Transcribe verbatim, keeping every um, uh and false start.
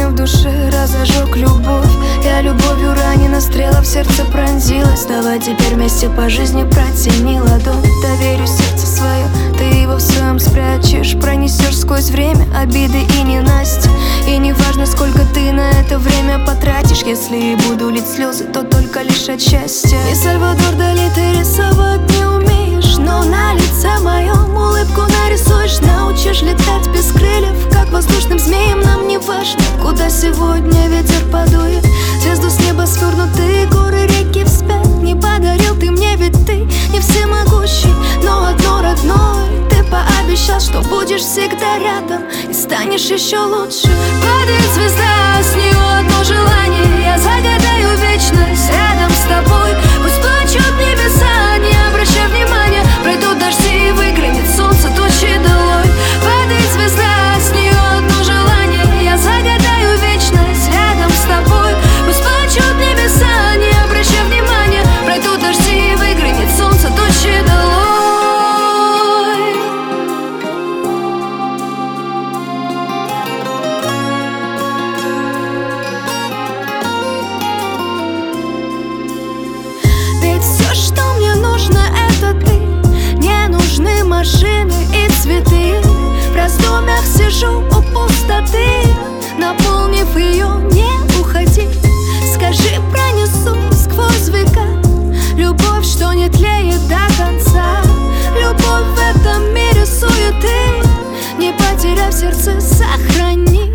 в душе разожег любовь. Я любовью ранена, стрела в сердце пронзилась. Давай теперь вместе по жизни протяни ладонь. Доверю сердце свое, ты его в своем спрячешь. Пронесешь сквозь время обиды и ненастья. И не важно, сколько ты на это время потратишь. Если и буду лить слезы, то только лишь от счастья. И Сальвадор Дали, ты рисовать не умеешь, но на лице моем улыбку нарисуешь. Научишь летать без крыльев, как воздушным змеям. Нам не важно, куда сегодня ветер подует. Звезду с неба свернутые горы, реки вспять. Не подарил ты мне, ведь ты не всемогущий, но одно родное. Ты пообещал, что будешь всегда рядом и станешь еще лучше. Падает звезда, с нее одно желание. Я загадаю вечность рядом с тобой. Пусть плачут небеса, не обращай внимания. Пройдут дожди и выглянет солнце, тучи долой. Падает звезда, с нее одно желание. Я загадаю вечность рядом с тобой. Пусть плачут небеса, не обращай внимания. Пройдут дожди и выглянет солнце, тучи долой. Ведь все, что мне нужно, это ты. Не нужны машины и цветы. В раздумьях сижу у пустоты. Наполнив ее, не уходи. Скажи, пронесу сквозь века. Любовь, что не тлеет до конца. Любовь в этом мире суеты. Не потеряв сердце, сохрани.